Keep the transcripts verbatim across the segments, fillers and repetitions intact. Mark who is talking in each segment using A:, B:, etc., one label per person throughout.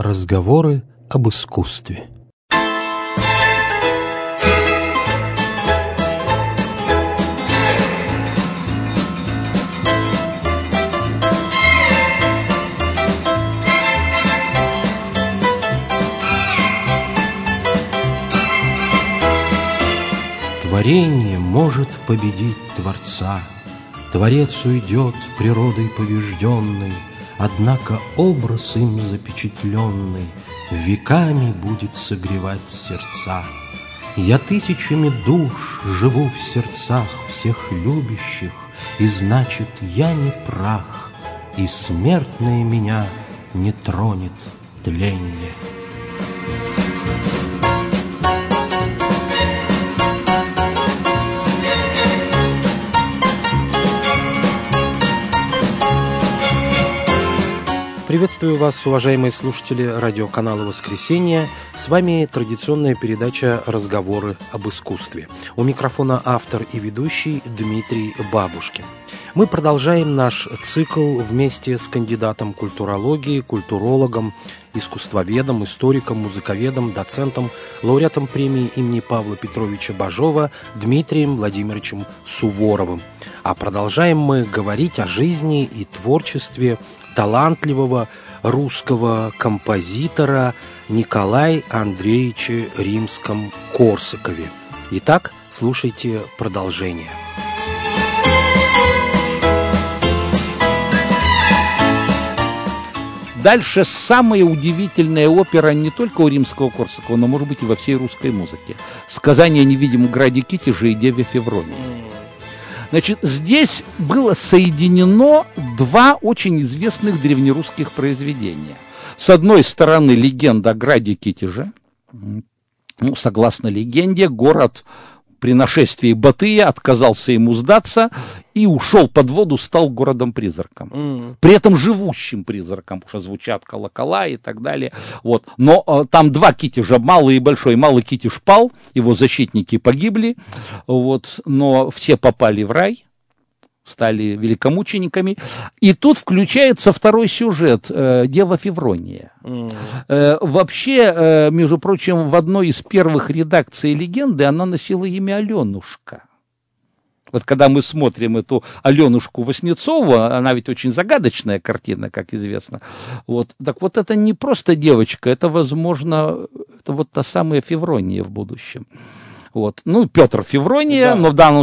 A: Разговоры об искусстве. Творение может победить Творца. Творец уйдет природой побежденной, однако образ им запечатленный веками будет согревать сердца. Я тысячами душ живу в сердцах всех любящих, и значит, я не прах, и смертное меня не тронет тленье. Приветствую вас, уважаемые слушатели радиоканала «Воскресенье». С вами традиционная передача «Разговоры об искусстве». У микрофона автор и ведущий Дмитрий Бабушкин. Мы продолжаем наш цикл вместе с кандидатом культурологии, культурологом, искусствоведом, историком, музыковедом, доцентом, лауреатом премии имени Павла Петровича Бажова Дмитрием Владимировичем Суворовым. А продолжаем мы говорить о жизни и творчестве талантливого русского композитора Николая Андреевича Римском-Корсакове. Итак, слушайте продолжение.
B: Дальше самая удивительная опера не только у Римского-Корсакова, но, может быть, и во всей русской музыке. «Сказание о невидимом граде Китеже и деве Февронии». Значит, здесь было соединено два очень известных древнерусских произведения. С одной стороны, легенда о граде Китеже. Ну, согласно легенде, город при нашествии Батыя отказался ему сдаться и ушел под воду, стал городом-призраком. Mm. При этом живущим призраком, потому что звучат колокола и так далее. Вот. Но э, там два Китежа, малый и большой. Малый Китеж пал, его защитники погибли, вот, но все попали в рай, стали великомучениками. И тут включается второй сюжет э, «Дева Феврония». Mm. Э, вообще, э, между прочим, в одной из первых редакций легенды она носила имя Аленушка. Вот когда мы смотрим эту Аленушку Васнецову, она ведь очень загадочная картина, как известно. Вот. Так вот это не просто девочка, это, возможно, это вот та самая Феврония в будущем. Вот. Ну, Петр Феврония, да. Но в данном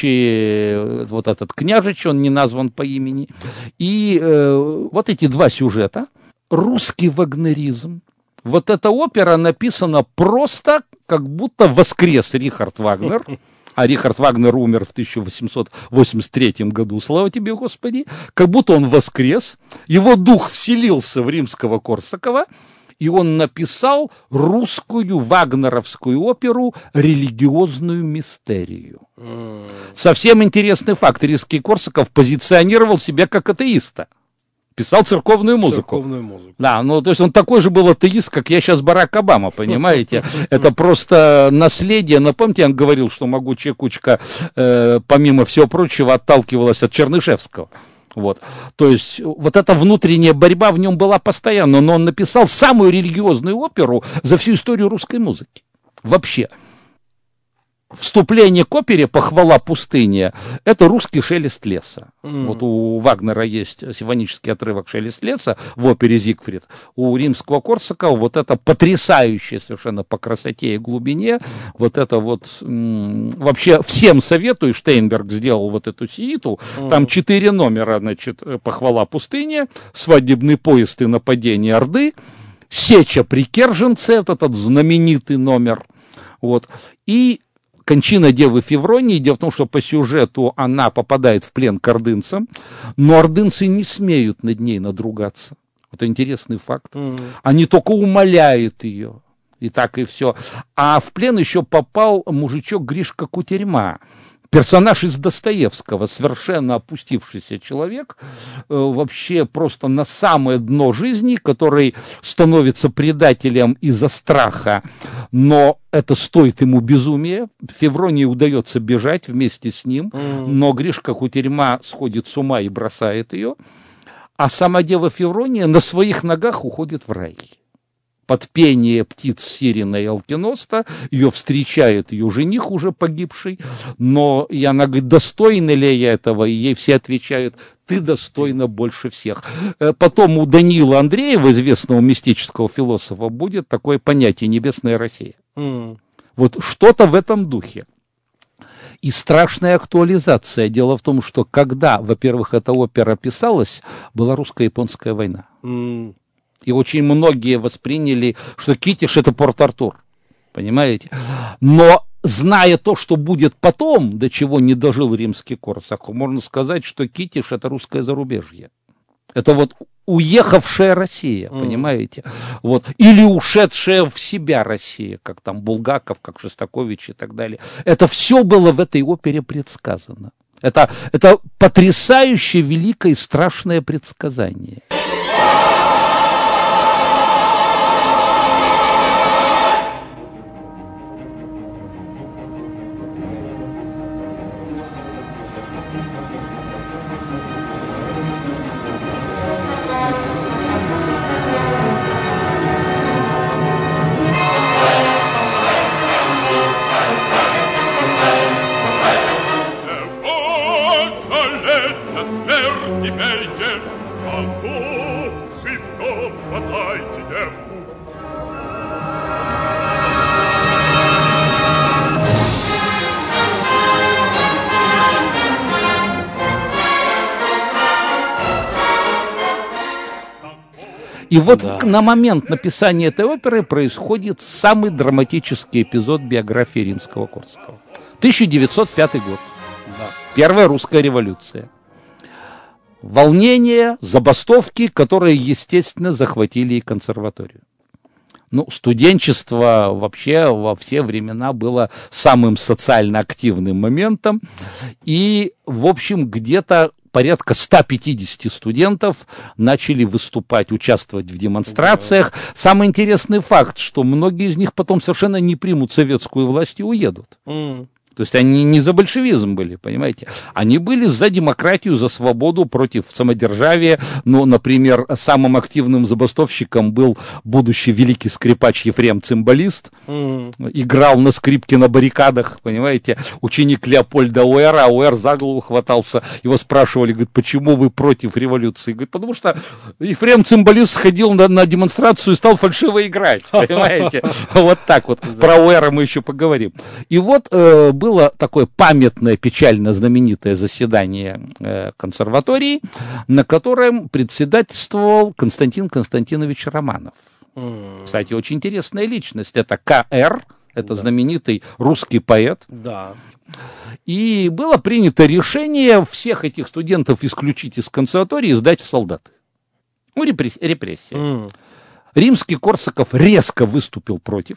B: случае вот этот княжич, он не назван по имени. И э, вот эти два сюжета. Русский вагнеризм. Вот эта опера написана просто, как будто воскрес Рихард Вагнер. А Рихард Вагнер умер в тысяча восемьсот восемьдесят третьем году, слава тебе, Господи. Как будто он воскрес. Его дух вселился в Римского-Корсакова. И он написал русскую вагнеровскую оперу «Религиозную мистерию». Mm. Совсем интересный факт. Римский-Корсаков позиционировал себя как атеиста. Писал церковную музыку. Церковную музыку. Да, ну, то есть он такой же был атеист, как я сейчас Барак Обама, понимаете? Это просто наследие. Но помните, он говорил, что могучая кучка, э, помимо всего прочего, отталкивалась от Чернышевского. Вот. То есть вот эта внутренняя борьба в нем была постоянно, но он написал самую религиозную оперу за всю историю русской музыки. Вообще. Вступление к опере «Похвала пустыни» — это русский шелест леса. Mm. Вот у Вагнера есть симфонический отрывок «Шелест леса» в опере «Зигфрид». У Римского-Корсакова вот это потрясающее совершенно по красоте и глубине. Вот это вот м- вообще всем советую. Штейнберг сделал вот эту сииту. Mm. Там четыре номера, значит, «Похвала пустыни», «Свадебный поезд и нападение Орды», «Сеча при Керженце», вот этот знаменитый номер. Вот. И кончина девы Февронии. Дело в том, что по сюжету она попадает в плен к ордынцам, но ордынцы не смеют над ней надругаться. Это интересный факт. Mm. Они только умоляют ее. И так и все. А в плен еще попал мужичок Гришка Кутерьма. Персонаж из Достоевского, совершенно опустившийся человек, э, вообще просто на самое дно жизни, который становится предателем из-за страха, но это стоит ему безумия. Февронии удается бежать вместе с ним, mm. но Гришка Кутерьма сходит с ума и бросает ее, а сама дева Феврония на своих ногах уходит в рай. под пение птиц Сирина и Алкиноста, ее встречает ее жених, уже погибший, но и она говорит, достойна ли я этого, и ей все отвечают, ты достойна больше всех. Потом у Даниила Андреева, известного мистического философа, будет такое понятие «небесная Россия». Mm. Вот что-то в этом духе. И страшная актуализация. Дело в том, что когда, во-первых, эта опера писалась, была русско-японская война. Mm. И очень многие восприняли, что Китиш — это Порт-Артур. Понимаете? Но, зная то, что будет потом, до чего не дожил Римский-Корсаков, можно сказать, что Китиш — это русское зарубежье. Это вот уехавшая Россия, mm. понимаете? Вот. Или ушедшая в себя Россия, как там Булгаков, как Шостакович и так далее. Это все было в этой опере предсказано. Это, это потрясающее, великое и страшное предсказание. И вот да. на момент написания этой оперы происходит самый драматический эпизод биографии Римского-Корсакова. тысяча девятьсот пятый год. Да. Первая русская революция. Волнения, забастовки, которые, естественно, захватили и консерваторию. Ну, студенчество вообще во все времена было самым социально активным моментом. И, в общем, где-то порядка ста пятидесяти студентов начали выступать, участвовать в демонстрациях. Да. Самый интересный факт, что многие из них потом совершенно не примут советскую власть и уедут. Mm. То есть они не за большевизм были, понимаете? Они были за демократию, за свободу, против самодержавия. Ну, например, самым активным забастовщиком был будущий великий скрипач Ефрем-цимбалист. Mm. Играл на скрипке на баррикадах, понимаете? Ученик Леопольда Уэра, а Уэр за голову хватался. Его спрашивали, говорит, почему вы против революции? Говорит, потому что Ефрем-цимбалист сходил на, на демонстрацию и стал фальшиво играть, понимаете? Вот так вот. Про Уэра мы еще поговорим. И вот было такое памятное, печально знаменитое заседание э, консерватории, на котором председательствовал Константин Константинович Романов. Mm. Кстати, очень интересная личность. Это Ка Эр, это да. знаменитый русский поэт. Да. И было принято решение всех этих студентов исключить из консерватории и сдать в солдаты. Ну, репресс- репрессия. Mm. Римский-Корсаков резко выступил против.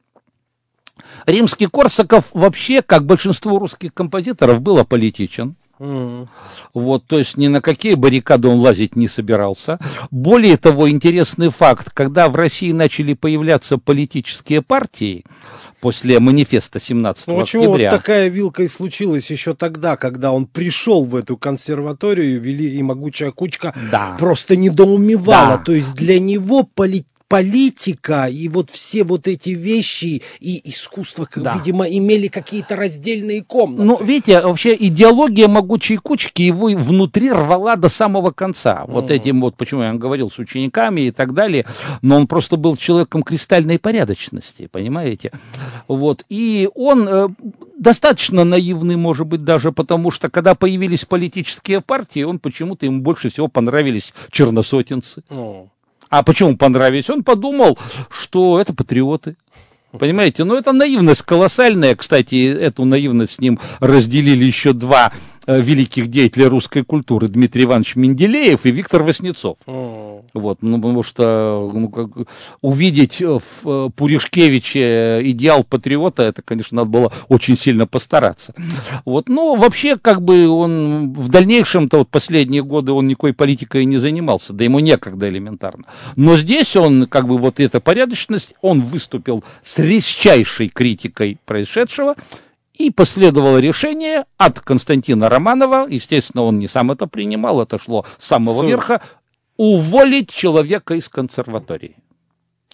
B: Римский-Корсаков вообще, как большинство русских композиторов, был аполитичен. Mm. Вот, то есть ни на какие баррикады он лазить не собирался. Более того, интересный факт, когда в России начали появляться политические партии после манифеста семнадцатого
A: ну,
B: октября.
A: Вот такая вилка и случилась еще тогда, когда он пришел в эту консерваторию, вели и могучая кучка да. просто недоумевала. Да. То есть для него политика, политика и вот все вот эти вещи и искусство, как, да. видимо, имели какие-то раздельные комнаты.
B: Ну, видите, вообще идеология могучей кучки его внутри рвала до самого конца. Вот mm. этим вот, почему я говорил, с учениками и так далее, но он просто был человеком кристальной порядочности, понимаете? Вот, и он э, достаточно наивный, может быть, даже потому, что когда появились политические партии, он почему-то ему больше всего понравились черносотенцы. Mm. А почему понравились? Он подумал, что это патриоты. Понимаете? Ну, это наивность колоссальная. Кстати, эту наивность с ним разделили еще два э, великих деятеля русской культуры. Дмитрий Иванович Менделеев и Виктор Васнецов. Mm. Вот, ну, потому что ну, как, увидеть в Пуришкевиче идеал патриота, это, конечно, надо было очень сильно постараться. Вот, ну, вообще, как бы он в дальнейшем-то, вот последние годы он никакой политикой не занимался, да ему некогда элементарно. Но здесь он, как бы, вот эта порядочность, он выступил с резчайшей критикой происшедшего, и последовало решение от Константина Романова, естественно, он не сам это принимал, это шло с самого Су. верха, уволить человека из консерватории.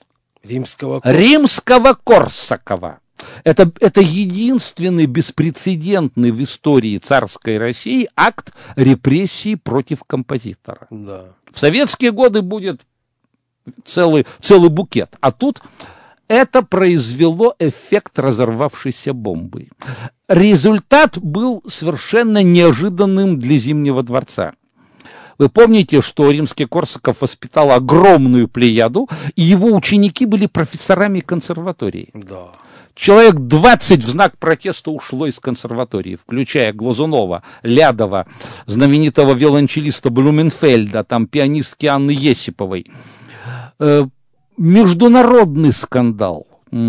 A: Римского,
B: Римского-Корсакова. Это, это единственный беспрецедентный в истории царской России акт репрессий против композитора.
A: Да.
B: В советские годы будет целый, целый букет, а тут это произвело эффект разорвавшейся бомбы. Результат был совершенно неожиданным для Зимнего дворца. Вы помните, что Римский-Корсаков воспитал огромную плеяду, и его ученики были профессорами консерватории.
A: Да.
B: Человек двадцать в знак протеста ушло из консерватории, включая Глазунова, Лядова, знаменитого виолончелиста Блюменфельда, там пианистки Анны Есиповой. Э, международный скандал.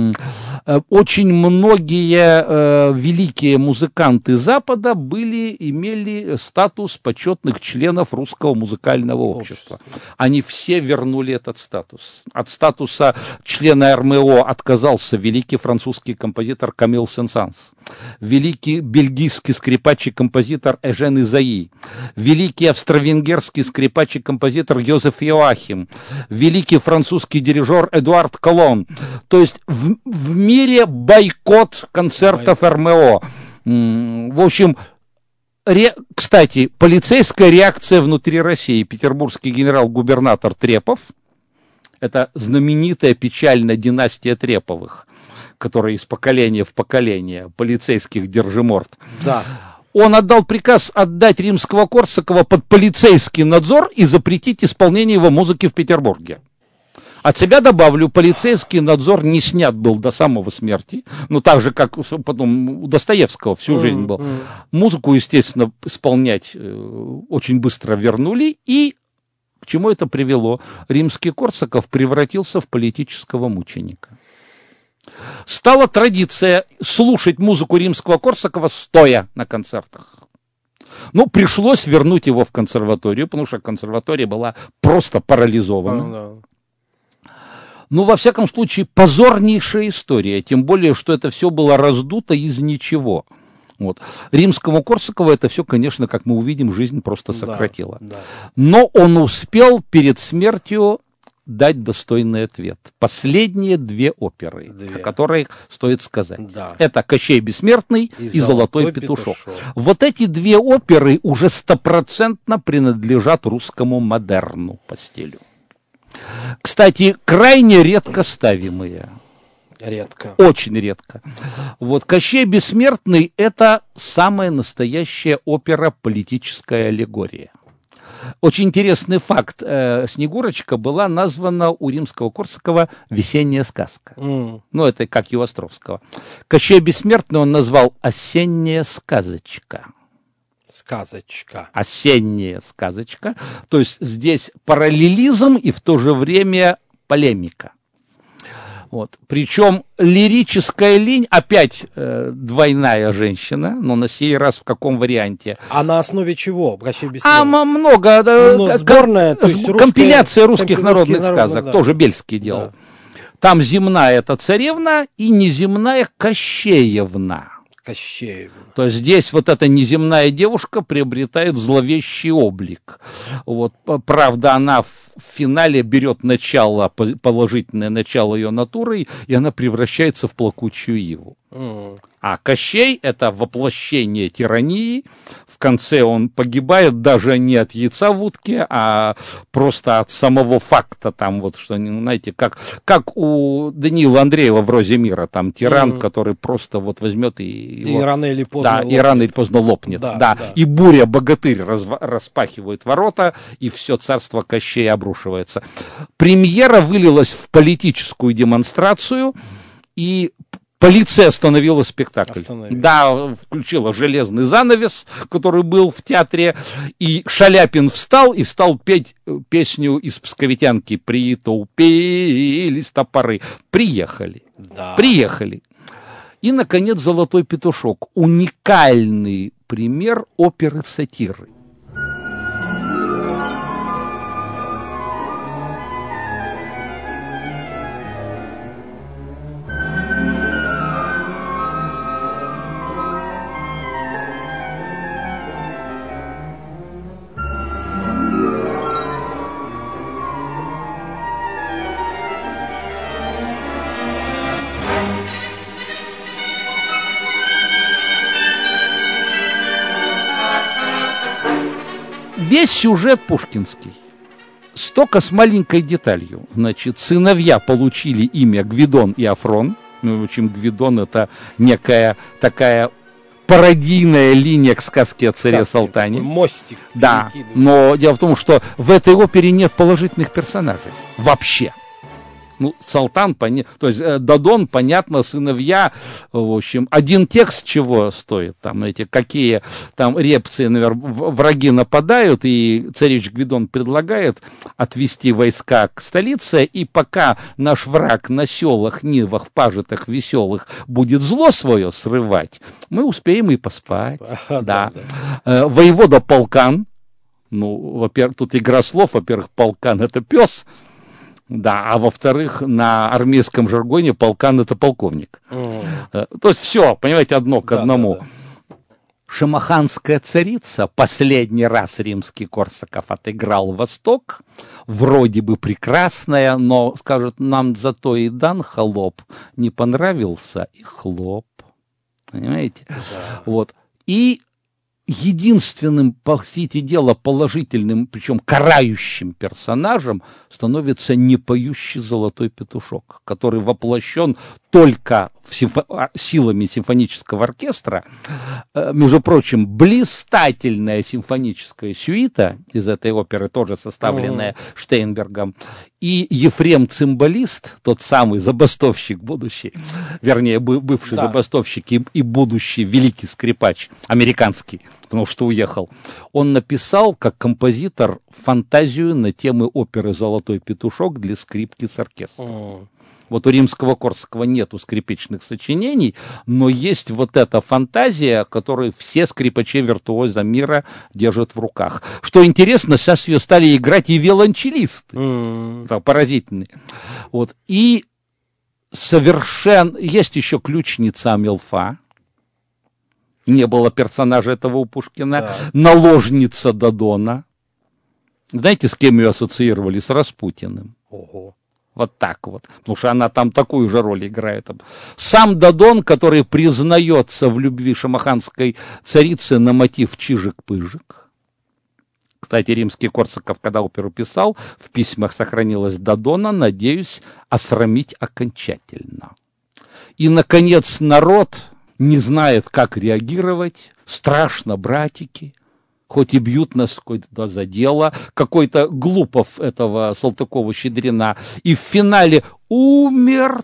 B: Очень многие э, великие музыканты Запада были, имели статус почетных членов Русского музыкального общества. Они все вернули этот статус. От статуса члена эр эм о отказался великий французский композитор Камил Сен-Санс, великий бельгийский скрипач и композитор Эжен Изаи, великий австро-венгерский скрипач и композитор Йозеф Йоахим, великий французский дирижер Эдуард Колон. То есть В, в мире бойкот концертов эр эм о. В общем, ре, кстати, полицейская реакция внутри России. Петербургский генерал-губернатор Трепов, это знаменитая печальная династия Треповых, которая из поколения в поколение, полицейских держиморд.
A: Да.
B: Он отдал приказ отдать Римского-Корсакова под полицейский надзор и запретить исполнение его музыки в Петербурге. От себя добавлю, полицейский надзор не снят был до самого смерти, ну так же, как потом у Достоевского всю жизнь был. Mm-hmm. Музыку, естественно, исполнять э, очень быстро вернули, и к чему это привело? Римский-Корсаков превратился в политического мученика. Стала традиция слушать музыку Римского-Корсакова стоя на концертах. Ну, пришлось вернуть его в консерваторию, потому что консерватория была просто парализована. Mm-hmm. Ну, во всяком случае, позорнейшая история, тем более, что это все было раздуто из ничего. Вот. Римскому-Корсакову это все, конечно, как мы увидим, жизнь просто сократила. Да, да. Но он успел перед смертью дать достойный ответ. Последние две оперы, две. О которых стоит сказать. Да. Это «Кощей Бессмертный» и, и «Золотой, Золотой петушок». петушок. Вот эти две оперы уже стопроцентно принадлежат русскому модерну по стилю. Кстати, крайне редко ставимые.
A: Редко.
B: Очень редко. Вот «Кощей Бессмертный» — это самая настоящая опера «Политическая аллегория». Очень интересный факт. «Снегурочка» была названа у Римского-Корсакова «Весенняя сказка». Mm. Ну, это как и у Островского. «Кощей Бессмертный» он назвал «Осенняя сказочка».
A: Сказочка.
B: Осенняя сказочка. То есть здесь параллелизм и в то же время полемика. Вот. Причем лирическая линия, опять э, двойная женщина, но на сей раз в каком варианте?
A: А на основе чего?
B: А много.
A: Ну, сборная,
B: то есть компиляция русских комп... народных народных сказок, да. Тоже Бельский делал. Да. Там земная это царевна и неземная Кощеевна.
A: Кощеевна.
B: То есть здесь вот эта неземная девушка приобретает зловещий облик. Вот, правда, она в финале берет начало, положительное начало ее натуры, и она превращается в плакучую иву. Mm. А Кощей — это воплощение тирании. В конце он погибает даже не от яйца в утке, а просто от самого факта. Там вот, что, знаете, как, как у Даниила Андреева в «Розе мира». Там тиран, mm. который просто вот возьмет и... Его,
A: и рано или поздно
B: да,
A: лопнет.
B: И рано или поздно лопнет. Да, да. Да. И буря-богатырь разв... распахивает ворота, и все царство Кощея обрушивается. Премьера вылилась в политическую демонстрацию, и полиция остановила спектакль. Остановили. Да, включила железный занавес, который был в театре, и Шаляпин встал и стал петь песню из «Псковитянки». «Притупились топоры». Приехали. Да. Приехали. И, наконец, «Золотой петушок». Уникальный пример оперы-сатиры. Весь сюжет пушкинский. Столько с маленькой деталью. Значит, сыновья получили имя Гвидон и Афрон. Ну, в общем, Гвидон — это некая такая пародийная линия к сказке о царе Сказки, Салтане.
A: Мостик.
B: Да, но дело в том, что в этой опере нет положительных персонажей. Вообще. Ну, Салтан, поня... то есть Додон, понятно, сыновья, в общем, один текст чего стоит, там, эти, какие там репции, наверное, враги нападают, и царевич Гвидон предлагает отвести войска к столице, и пока наш враг на селах, нивах, пажитах, веселых будет зло свое срывать, мы успеем и поспать. Да. Воевода Полкан, ну, во-первых, тут игра слов, во-первых, Полкан — это пес. Да, а во-вторых, на армейском жаргоне полкан — это полковник. Mm. То есть все, понимаете, одно к да, одному. Да, да. Шамаханская царица, последний раз Римский-Корсаков отыграл Восток, вроде бы прекрасная, но, скажет, нам зато и дан холоп, не понравился и хлоп. Понимаете? Да. Вот. И единственным, по сути дела, положительным, причем карающим персонажем становится непоющий золотой петушок, который воплощен только в симфо... силами симфонического оркестра. Между прочим, блистательная симфоническая сюита из этой оперы, тоже составленная mm-hmm. Штейнбергом, и Ефрем-цимбалист, тот самый забастовщик будущий, вернее, бывший да. забастовщик и, и будущий великий скрипач, американский, потому что уехал, он написал, как композитор, фантазию на темы оперы «Золотой петушок» для скрипки с оркестром. Mm. Вот у Римского-Корсакова нету скрипичных сочинений, но есть вот эта фантазия, которую все скрипачи-виртуоза мира держат в руках. Что интересно, сейчас ее стали играть и виолончелисты. Mm. Это поразительно. Вот. И совершенно... Есть еще ключница Амилфа. Не было персонажа этого у Пушкина. Да. Наложница Додона. Знаете, с кем ее ассоциировали? С Распутиным.
A: Ого.
B: Вот так вот. Потому что она там такую же роль играет. Сам Додон, который признается в любви шамаханской царицы на мотив «Чижик-пыжик». Кстати, Римский-Корсаков, когда оперу писал, в письмах сохранилось Додона, надеюсь, осрамить окончательно. И, наконец, народ не знает, как реагировать. Страшно, братики. Хоть и бьют нас какое-то за дело, какой-то Глупов этого Салтыкова-Щедрина. И в финале «Умер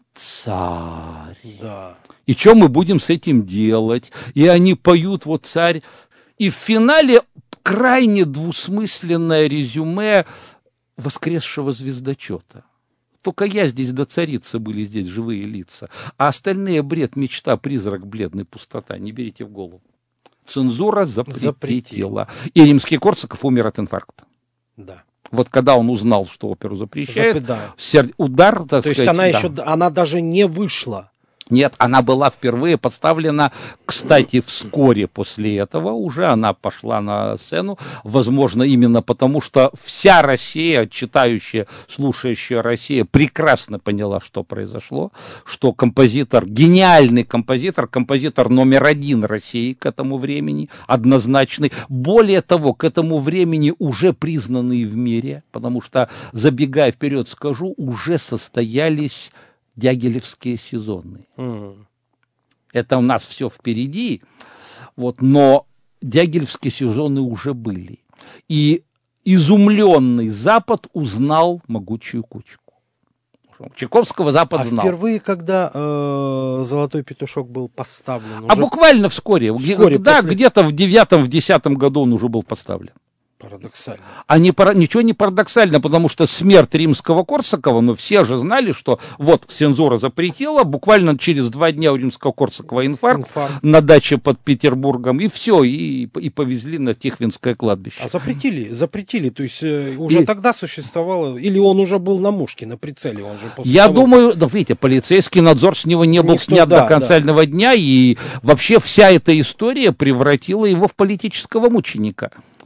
B: царь».
A: Да.
B: И что мы будем с этим делать? И они поют вот «Царь». И в финале крайне двусмысленное резюме воскресшего звездочета. Только я здесь до царицы были здесь живые лица. А остальные бред, мечта, призрак, бледный, пустота. Не берите в голову. Цензура запретила. запретила. И Римский-Корсаков умер от инфаркта.
A: Да.
B: Вот когда он узнал, что оперу запрещают,
A: Запи, да.
B: сер... удар, так
A: То
B: сказать,
A: есть она
B: да.
A: еще, она даже не вышла.
B: Нет, она была впервые подставлена, кстати, вскоре после этого уже она пошла на сцену, возможно, именно потому, что вся Россия, читающая, слушающая Россия, прекрасно поняла, что произошло, что композитор, гениальный композитор, композитор номер один России к этому времени, однозначный, более того, к этому времени уже признанный в мире, потому что, забегая вперед, скажу, уже состоялись дягилевские сезоны. Mm. Это у нас все впереди, вот, но дягилевские сезоны уже были. И изумленный Запад узнал «Могучую кучку». Чайковского Запад
A: а
B: знал.
A: А впервые, когда э, «Золотой петушок» был поставлен?
B: А уже... буквально вскоре. вскоре да, после... где-то в девятом, в десятом году он уже был поставлен.
A: Парадоксально.
B: А не, ничего не парадоксально, потому что смерть Римского-Корсакова, ну, все же знали, что вот цензура запретила, буквально через два дня у Римского-Корсакова инфаркт, инфаркт на даче под Петербургом, и все, и, и повезли на Тихвинское кладбище.
A: А запретили, запретили, то есть э, уже и... тогда существовало, или он уже был на мушке, на прицеле? Он же после
B: Я
A: того...
B: думаю, да, видите, полицейский надзор с него не был Никто, снят да, до концального да. дня, и вообще вся эта история превратила его в политического мученика. То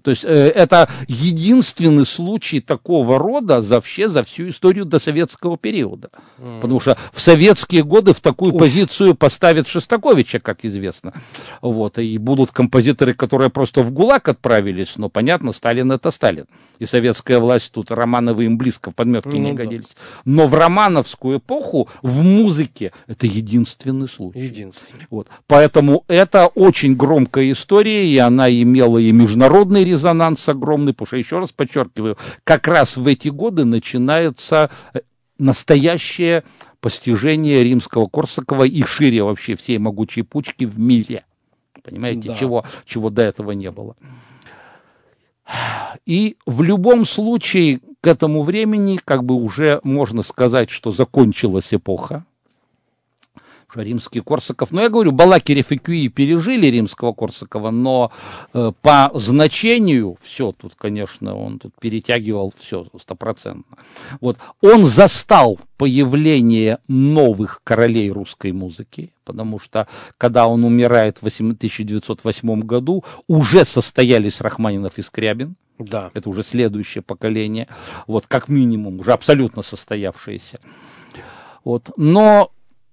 B: То есть э, это единственный случай такого рода за, вообще, за всю историю до советского периода. Mm. Потому что в советские годы в такую Уф. позицию поставят Шостаковича, как известно. Вот, и будут композиторы, которые просто в ГУЛАГ отправились, но, понятно, Сталин — это Сталин. И советская власть тут, Романовы им близко в подметке mm, не годились. Да. Но в романовскую эпоху в музыке это единственный случай.
A: Единственный.
B: Вот. Поэтому это очень громкая история, и она имела и международный резонанс огромный, потому что, еще раз подчеркиваю, как раз в эти годы начинается настоящее постижение Римского-Корсакова и шире вообще всей могучей пучки в мире. Понимаете, да. чего, чего до этого не было. И в любом случае к этому времени как бы уже можно сказать, что закончилась эпоха. Римский-Корсаков, но я говорю, Балакирев и Кюи пережили Римского-Корсакова, но э, по значению все тут, конечно, он тут перетягивал все стопроцентно. Вот он застал появление новых королей русской музыки, потому что когда он умирает в тысяча девятьсот восьмом году, уже состоялись Рахманинов и Скрябин.
A: Да.
B: Это уже следующее поколение, вот как минимум, уже абсолютно состоявшееся. Вот, но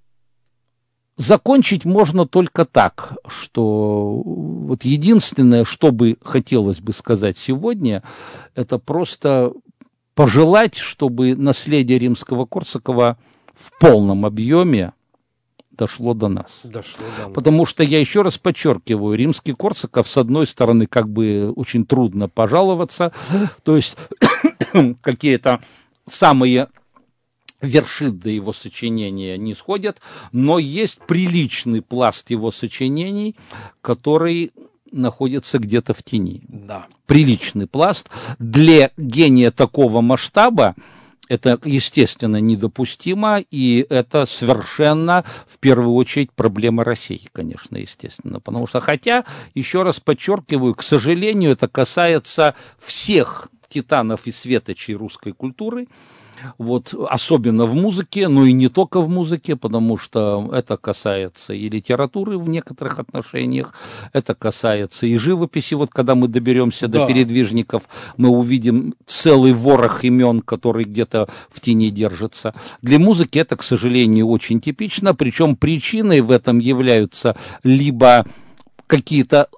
B: закончить можно только так, что вот единственное, что бы хотелось бы сказать сегодня, это просто пожелать, чтобы наследие Римского-Корсакова в полном объеме дошло до нас.
A: Дошло до нас.
B: Потому что, я еще раз подчеркиваю, Римский-Корсаков, с одной стороны, как бы очень трудно пожаловаться, то есть какие-то самые вершины до его сочинения не сходят, но есть приличный пласт его сочинений, который находится где-то в тени.
A: Да.
B: Приличный пласт. Для гения такого масштаба это, естественно, недопустимо, и это совершенно, в первую очередь, проблема России, конечно, естественно. Потому что, хотя, еще раз подчеркиваю, к сожалению, это касается всех титанов и светочей русской культуры, вот, особенно в музыке, но и не только в музыке, потому что это касается и литературы в некоторых отношениях, это касается и живописи. Вот когда мы доберемся да. до передвижников, мы увидим целый ворох имен, который где-то в тени держится. Для музыки это, к сожалению, очень типично, причем причиной в этом являются либо какие-то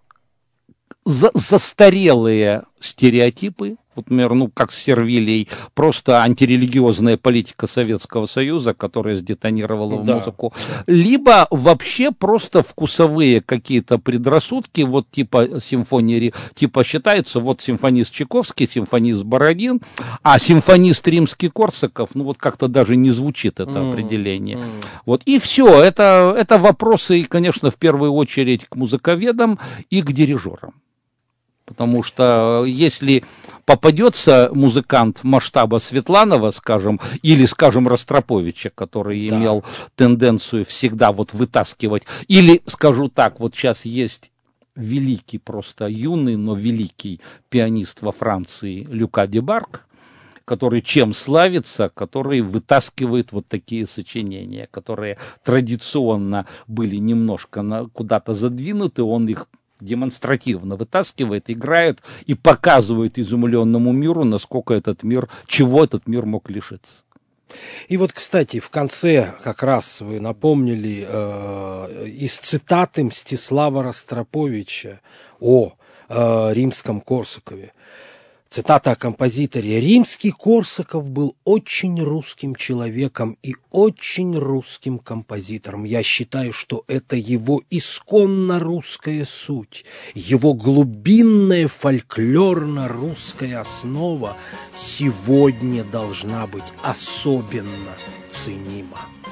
B: за- застарелые стереотипы, вот, например, ну, как с Сервилией, просто антирелигиозная политика Советского Союза, которая сдетонировала в да. музыку, либо вообще просто вкусовые какие-то предрассудки, вот типа симфонии, типа считается, вот симфонист Чайковский, симфонист Бородин, а симфонист Римский-Корсаков, ну, вот как-то даже не звучит это mm. определение. Mm. Вот, и все, это, это вопросы, конечно, в первую очередь к музыковедам и к дирижерам. Потому что если попадется музыкант масштаба Светланова, скажем, или, скажем, Ростроповича, который да. имел тенденцию всегда вот вытаскивать, или, скажу так, вот сейчас есть великий, просто юный, но великий пианист во Франции Люка Дебарк, который чем славится, который вытаскивает вот такие сочинения, которые традиционно были немножко на, куда-то задвинуты, он их демонстративно вытаскивает, играет и показывает изумленному миру, насколько этот мир, чего этот мир мог лишиться.
A: И вот, кстати, в конце как раз вы напомнили э, из цитаты Мстислава Ростроповича о э, римском Корсакове. Цитата о композиторе. «Римский-Корсаков был очень русским человеком и очень русским композитором. Я считаю, что это его исконно русская суть, его глубинная фольклорно-русская основа сегодня должна быть особенно ценима».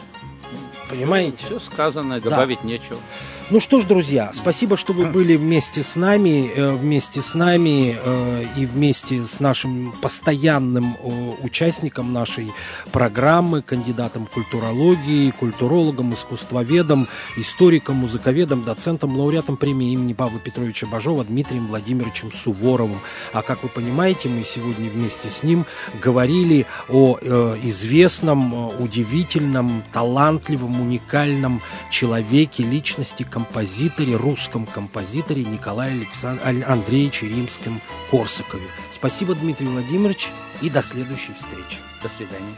A: Понимаете?
B: Все сказано, добавить да. нечего.
A: Ну что ж, друзья, спасибо, что вы были вместе с нами, э, вместе с нами э, и вместе с нашим постоянным э, участником нашей программы, кандидатом культурологии, культурологом, искусствоведом, историком, музыковедом, доцентом, лауреатом премии имени Павла Петровича Бажова Дмитрием Владимировичем Суворовым. А как вы понимаете, мы сегодня вместе с ним говорили о э, известном, удивительном, талантливом, уникальном человеке, личности, композиторе, русском композиторе Николае Александ... Андреевиче Римском-Корсакове. Спасибо, Дмитрий Владимирович, и до следующей встречи.
B: До свидания.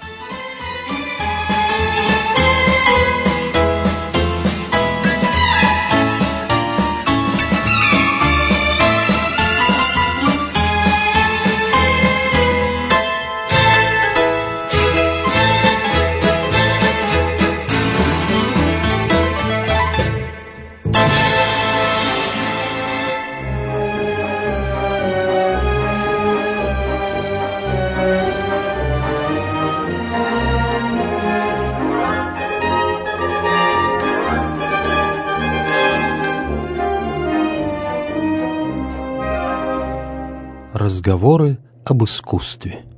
A: Разговоры об искусстве.